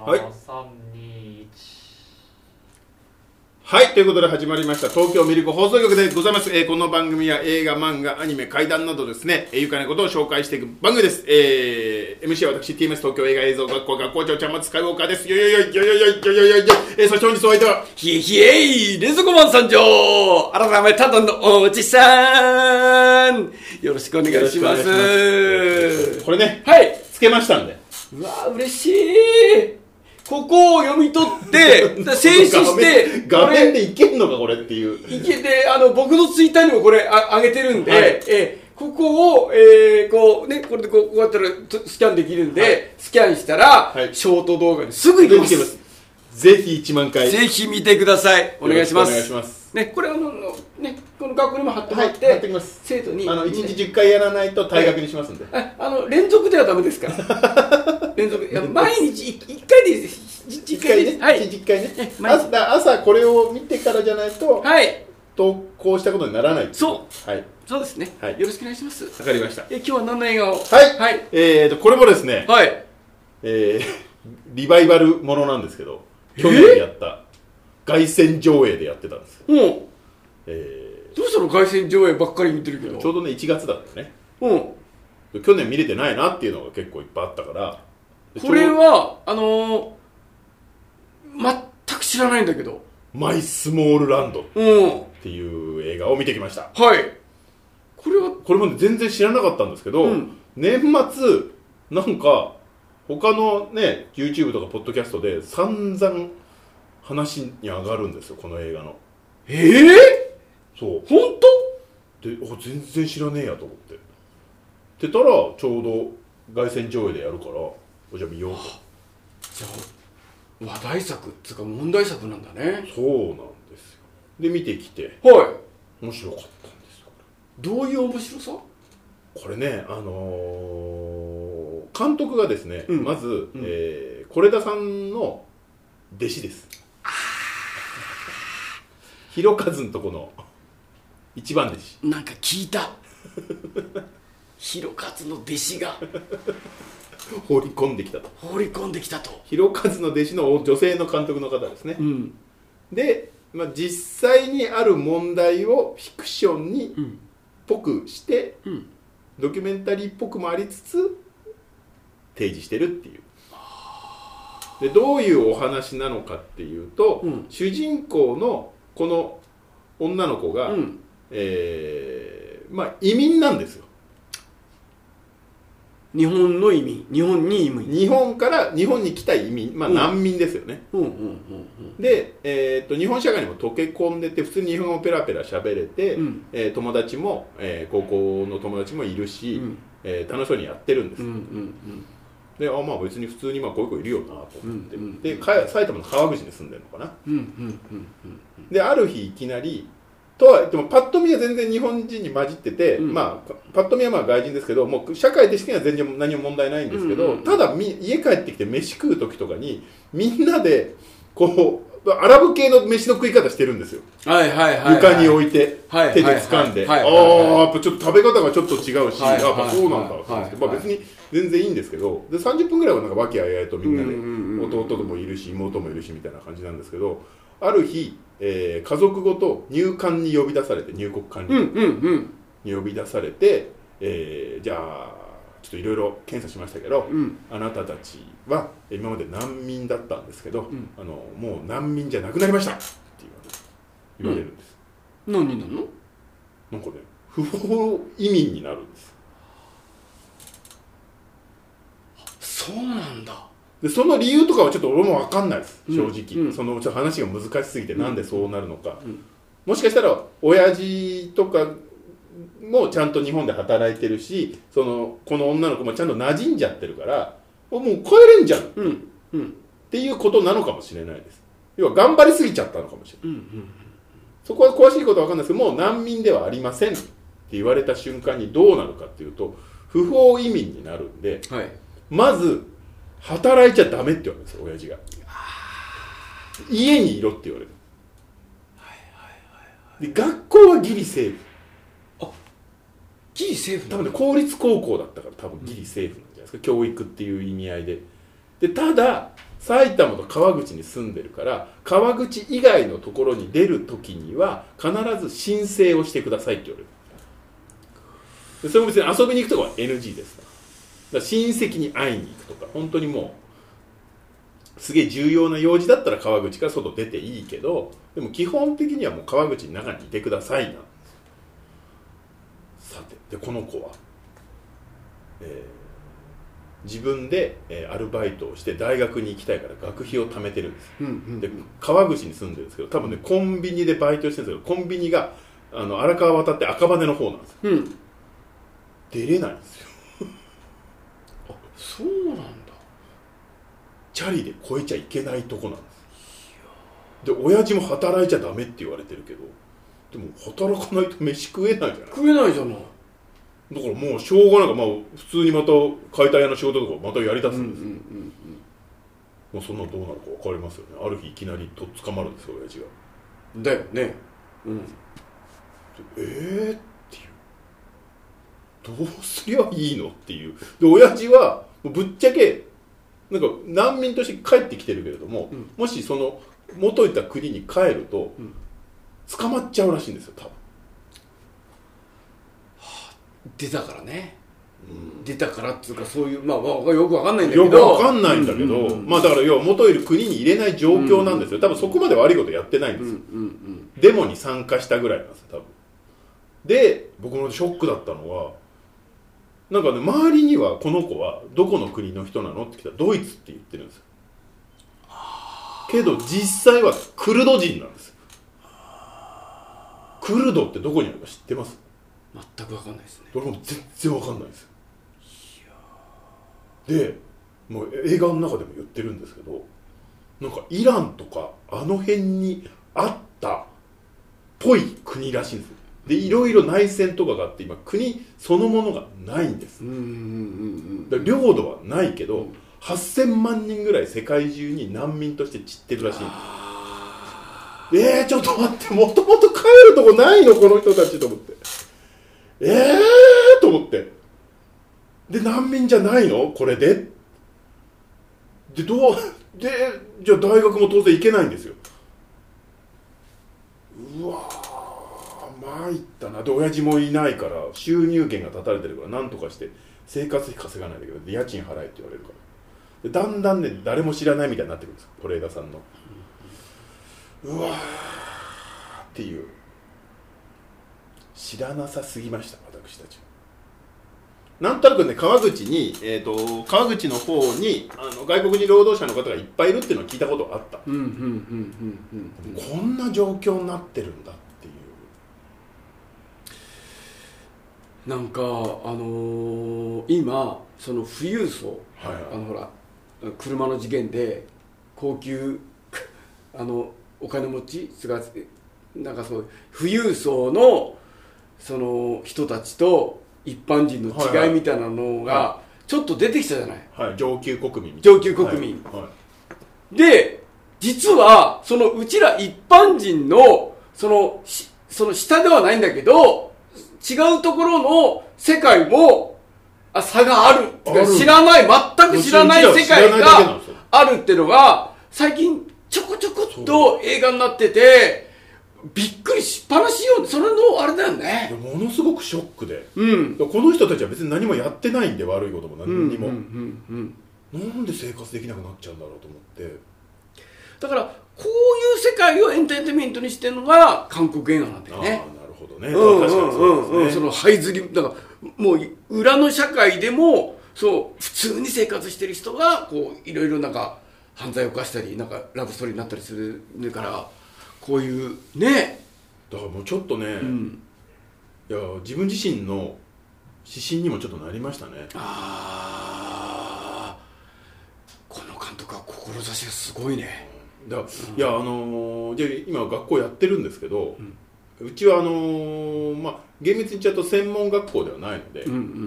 はい、 321。 はい、ということで始まりました東京ミルク放送局でございます。この番組は映画、漫画、アニメ、怪談などですね、愉快なことを紹介していく番組です。MC は私 TMS 東京映画映像学校学校長ちゃんまつスカイウォーカーです。よよよよよよよよよよ。そして本日お相手はひえひえい連続マン参上改めただのおじさんよろしくお願いします。 これね、 はい、 つけましたんで。 うわ嬉しい。ここを読み取って静止して画面でいけんのかこれっていう。 いけて僕のツイッターにもこれ上げてるんで、はい、ここを、こうね、これでこうやったらスキャンできるんで、はい、スキャンしたら、はい、ショート動画にすぐいけます。 ぜひ1万回ぜひ見てください。お願いします。 お願いします。 ね、これね、この学校にも貼ってもらって、 はい、貼ってきます。 生徒に 1日10回やらないと退学にしますんで。 連続ではダメですから連続毎日1回でいいです。 1回ね、はい、1日1回ね。朝これを見てからじゃないと、はい、投稿したことにならない。 そう、 はい、 そうですね、はい、よろしくお願いします。 わかりました。 今日は何の映画を。 はい、はい、これもですね、 はい、 リバイバルものなんですけど、去年やった凱旋上映でやってたんです。 どうしたの凱旋上映ばっかり見てるけど。 ちょうどね1月だったね。去年見れてないなっていうのが結構いっぱいあったから。 これは全く知らないんだけど、 マイスモールランドっていう映画を見てきました。 はい。これも、ね、全然知らなかったんですけど、年末なんか他のね YouTube とかポッドキャストで散々話に上がるんですよ、この映画の。そう本当で、全然知らねえやと思っててたら、ちょうど凱旋上映でやるから、じゃあ見ようと。 じゃあ話題作っていうか問題作なんだね。 そうなんですよ。で見てきて、 はい、 面白かったんですよ。 どういう面白さ？ これね、監督がですね、まず、是枝さんの弟子です。ひろかずのとこの一番弟子。 なんか聞いたひろかずの弟子が放り込んできたと。 ひろかずの弟子の女性の監督の方ですね。で、実際にある問題をフィクションにっぽくして、ドキュメンタリーっぽくもありつつ提示してるっていう。でどういうお話なのかっていうと、主人公のこの女の子が、移民なんですよ。 日本の移民、日本に移民、 日本から日本に来た移民、難民ですよね。で、日本社会にも溶け込んでて、普通に日本語をペラペラ喋れて、友達も、高校の友達もいるし、楽しそうにやってるんです。で、別に普通にこういう子いるよなと思って、で埼玉の川口に住んでるのかな。である日いきなりとは言ってもパッと見は全然日本人に混じってて、パッと見は外人ですけど、もう社会的には全然何も問題ないんですけど、ただ家帰ってきて飯食う時とかにみんなでこうアラブ系の飯の食い方してるんですよ。床に置いて手で掴んで、やっぱちょっと食べ方がちょっと違うし、やっぱそうなんだと思って、別に全然いいんですけど、で30分ぐらいはなんか和気あいあいとみんなで、弟もいるし妹もいるしみたいな感じなんですけど、ある日、家族ごと入管に呼び出されて、入国管理に呼び出されて、じゃあちょっといろいろ検査しましたけど、あなたたちは今まで難民だったんですけど、もう難民じゃなくなりましたって言われるんです。 何になるの？ なんかね、不法移民になるんです。 そうなんだ。 でその理由とかはちょっと俺も分かんないです、正直。その話が難しすぎて、なんでそうなるのか。もしかしたら親父とかもちゃんと日本で働いてるし、この女の子もちゃんと馴染んじゃってるから、もう帰れんじゃん、っていうことなのかもしれないです。要は頑張りすぎちゃったのかもしれない。そこは詳しいことは分かんないですけど、もう難民ではありませんって言われた瞬間にどうなるかっていうと、不法移民になるんで、まず働いちゃダメって言われるんですよ、親父が。家にいろって言われる。で学校はギリセーフ。 ギリセーフ多分ね、公立高校だったから多分ギリセーフなんじゃないですか、教育っていう意味合いで。 でただ埼玉と川口に住んでるから川口以外のところに出るときには必ず申請をしてくださいって言われる。でそれも別に遊びに行くとかは NG です。だから親戚に会いに行くとか本当にもうすげえ重要な用事だったら川口から外出ていいけど、でも基本的にはもう川口の中にいてくださいなんです。さてでこの子は、自分で、アルバイトをして大学に行きたいから学費を貯めてるんです、で川口に住んでるんですけど多分ねコンビニでバイトしてるんですけどコンビニが荒川渡って赤羽の方なんですよ、出れないんですよあ、そうなんだ。 チャリで越えちゃいけないとこなんです。で親父も働いちゃダメって言われてるけどでも働かないと飯食えないじゃない。 食えないじゃない。 だからもうしょうがないから、普通にまた解体屋の仕事とかまたやりだすんですよ。もうそんなのどうなるか分かりますよね。ある日いきなりとっ捕まるんですよ親父が。 だよね。 っていうどうすりゃいいのっていう。で親父はぶっちゃけなんか難民として帰ってきてるけれども、もしその元いた国に帰ると、捕まっちゃうらしいんですよ多分。 出たからね、出たからっていうかそういうよくわかんないんだけど、 よくわかんないんだけど、だから要は元いる国に入れない状況なんですよ。多分そこまで悪いことやってないんですよ、デモに参加したぐらいなんですよ多分。で僕のショックだったのはなんかね周りにはこの子はどこの国の人なのって聞いたらドイツって言ってるんですよ。けど実際はクルド人なんですよ。クルドってどこにあるか知ってます？ 全く分かんないですね。 俺も全然分かんないですよ。でもう映画の中でも言ってるんですけどなんかイランとかあの辺にあったっぽい国らしいんですよ。でいろいろ内戦とかがあって今国そのものがないんです。領土はないけど8000万人ぐらい世界中に難民として散ってるらしいんです。ちょっと待って、もともと帰るとこないのこの人たちと思って、と思って、で難民じゃないのこれでじゃあ大学も当然行けないんですよ。うわー参ったな。で親父もいないから収入源が断たれてるからなんとかして生活費稼がないんだけど家賃払えって言われるから、でだんだんね誰も知らないみたいになってくるんですよ是枝さんの。うわーっていう、知らなさすぎました私たちは。なんとなくね川口に、川口の方に外国人労働者の方がいっぱいいるっていうのを聞いたことがあった。こんな状況になってるんだっていう。 なんか今その富裕層、ほら車の事件で高級お金持ちなんかそう富裕層のその人たちと一般人の違いみたいなのがちょっと出てきたじゃない、 上級国民上級国民、で実はそのうちら一般人のその下ではないんだけど違うところの世界も差がある。知らない、全く知らない世界があるっていうのが最近ちょこちょこっと映画になっててびっくりしっぱなしよ。それのあれだよね。 ものすごくショックで、この人たちは別に何もやってないんで悪いことも何にも、なんで生活できなくなっちゃうんだろうと思って。だからこういう世界をエンターテインメントにしてるのが韓国映画なんだよね。 なるほどね。確かにそうですね。 その這いずりだからもう裏の社会でもそう普通に生活してる人がこういろいろなんか犯罪を犯したりなんかラブストーリーになったりするからこういうね。 だからもうちょっとね、いや自分自身の指針にもちょっとなりましたね。 この監督は志がすごいね。 いやじゃあ今学校やってるんですけど、うちは厳密に言っちゃうと専門学校ではないので、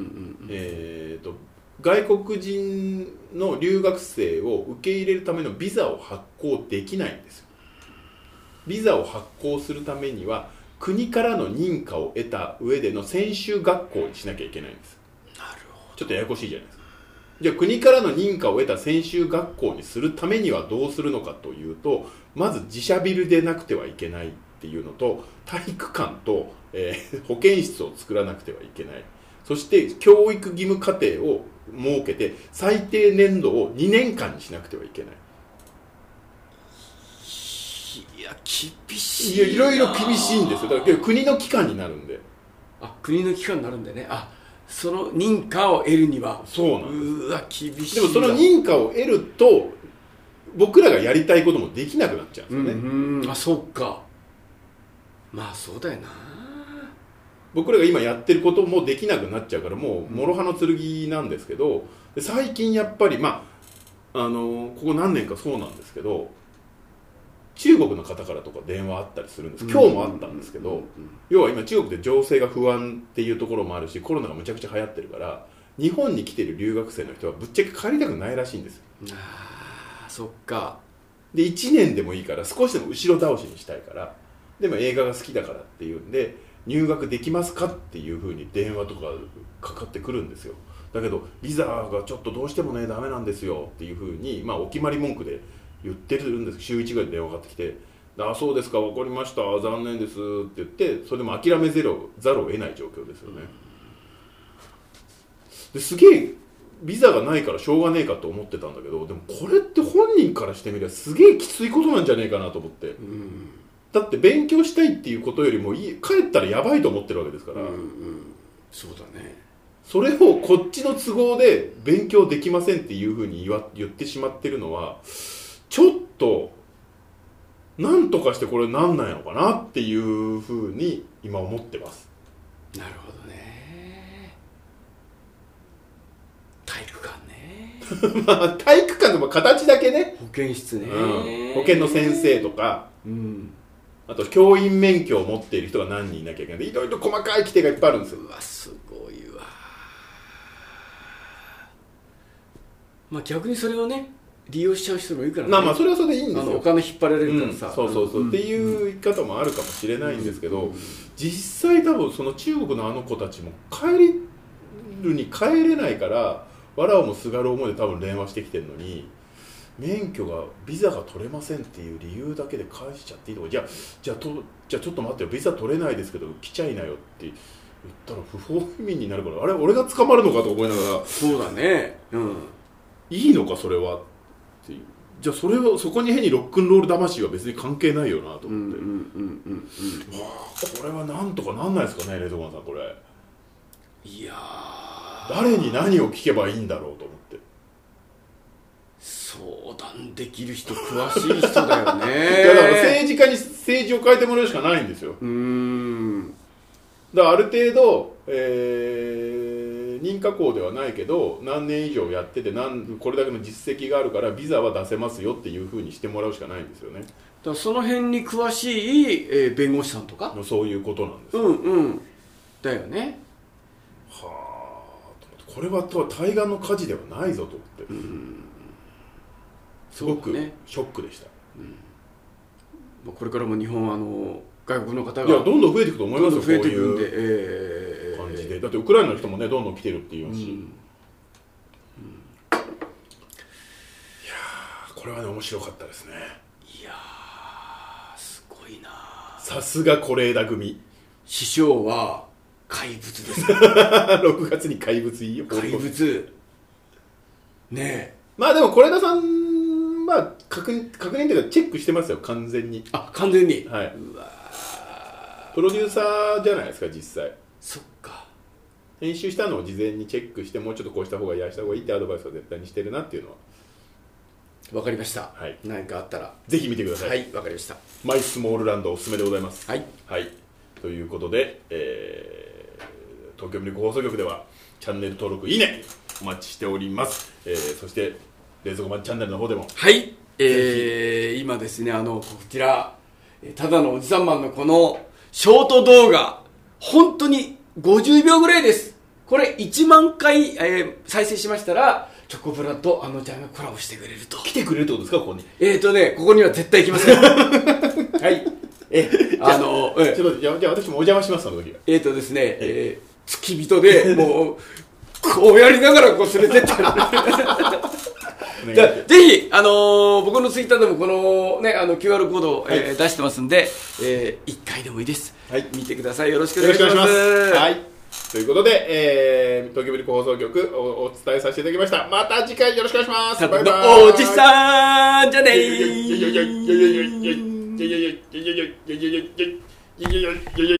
外国人の留学生を受け入れるためのビザを発行できないんですよ。ビザを発行するためには国からの認可を得た上での専修学校にしなきゃいけないんです。 なるほど。 ちょっとややこしいじゃないですか。 じゃあ国からの認可を得た専修学校にするためにはどうするのかというと、まず自社ビルでなくてはいけないっていうのと、体育館と、保健室を作らなくてはいけない。そして教育義務課程を設けて最低年度を2年間にしなくてはいけない。 いや厳しいな。 いろいろ厳しいんですよ。だから国の機関になるんで。 国の機関になるんでね。その認可を得るには。 そうなんです。 うわ厳しい。 でもその認可を得ると僕らがやりたいこともできなくなっちゃうんですよね。 そっか。まあそうだよな。 僕らが今やってることもできなくなっちゃうから、もう諸刃の剣なんですけど、最近やっぱりここ何年かそうなんですけど、中国の方からとか電話あったりするんです。今日もあったんですけど、要は今中国で情勢が不安っていうところもあるし、コロナがむちゃくちゃ流行ってるから、日本に来てる留学生の人はぶっちゃけ帰りたくないらしいんですよ。 そっか。で 1年でもいいから少しでも後ろ倒しにしたいから、でも映画が好きだからっていうんで入学できますかっていう風に電話とかかかってくるんですよ。だけどビザがちょっとどうしてもねダメなんですよっていう風に、お決まり文句で言ってるんです。週1ぐらいで電話かかってきて、そうですか、分かりました、残念ですって言って、それでも諦めざるを得ない状況ですよね。ですげえビザがないからしょうがねえかと思ってたんだけど、でもこれって本人からしてみればすげえきついことなんじゃねえかなと思って、だって勉強したいっていうことよりも帰ったらやばいと思ってるわけですから、 そうだね。 それをこっちの都合で勉強できませんっていうふうに言ってしまってるのは、ちょっとなんとかしてこれなんないのかなっていうふうに今思ってます。 なるほどね。体育館ね。 体育館の形だけね。 保健室ね、 保健の先生とか、あと教員免許を持っている人が何人いなきゃいけない。いろいろ細かい規定がいっぱいあるんですよ。 うわすごいわ。逆にそれをね利用しちゃう人もいるからね。 それはそれでいいんですよ。 お金引っ張られるからさ、 そうっていう言い方もあるかもしれないんですけど、実際多分その中国のあの子たちも帰れないから、わらをもすがる思いで多分電話してきてるのに、免許がビザが取れませんっていう理由だけで返しちゃっていいのか。じゃあちょっと待ってよ、ビザ取れないですけど来ちゃいなよって言ったら不法移民になるから、あれ俺が捕まるのかと思いながら、 そうだね、 いいのかそれはっていう。じゃあそこに変にロックンロール魂は別に関係ないよなと思って、これはなんとかなんないですかね、レイトマンさん。これいや誰に何を聞けばいいんだろうと思って。 相談できる人、詳しい人だよね。 いやだから政治家に政治を変えてもらうしかないんですよ。だからある程度、認可校ではないけど何年以上やっててこれだけの実績があるからビザは出せますよっていう風にしてもらうしかないんですよね。だからその辺に詳しい、弁護士さんとかそういうことなんですよ。 だよね。 これは対岸の火事ではないぞと思って、すごくショックでした。 これからも日本は外国の方がどんどん増えていくと思いますよ。 増えていくんで、 こういう感じで、だってウクライナの人もねどんどん来てるっていうし、いやこれはね面白かったですね。 いやすごいな。 さすが是枝組。 師匠は怪物です 6月に怪物いいよ。 怪物ねえ。 でも是枝さん確認というかチェックしてますよ、完全に。 完全に。 はい。うわプロデューサーじゃないですか実際。 そっか。 編集したのを事前にチェックして、もうちょっとこうした方がいい、ああした方がいいってアドバイスを絶対にしてるなっていうのは。 わかりました。 はい。 何かあったらぜひ見てください。 はい、わかりました。 マイスモールランドおすすめでございます。 はい。 はい。ということで、東京ミルク放送局ではチャンネル登録いいねお待ちしております。そして冷蔵庫マンチャンネルの方でも、 はい、今ですねこちらただのおじさんマンのこのショート動画、本当に50秒ぐらいです。これ1万回、再生しましたらチョコプラとちゃんがコラボしてくれると。 来てくれるってことですか、ここに。 ここには絶対来ません。はい。 ちょっとじゃあ私もお邪魔します、その時は。 ですね、付き人でもうこうやりながらこう連れてったじゃあぜひ、僕のツイッターでもこの、ね、QR コードを、出してますんで、1回でもいいです、見てください。よろしくお願いします。 はい、ということで、東京ミルク放送局お伝えさせていただきました。また次回よろしくお願いします。バイバイ。 おじさんじゃねー。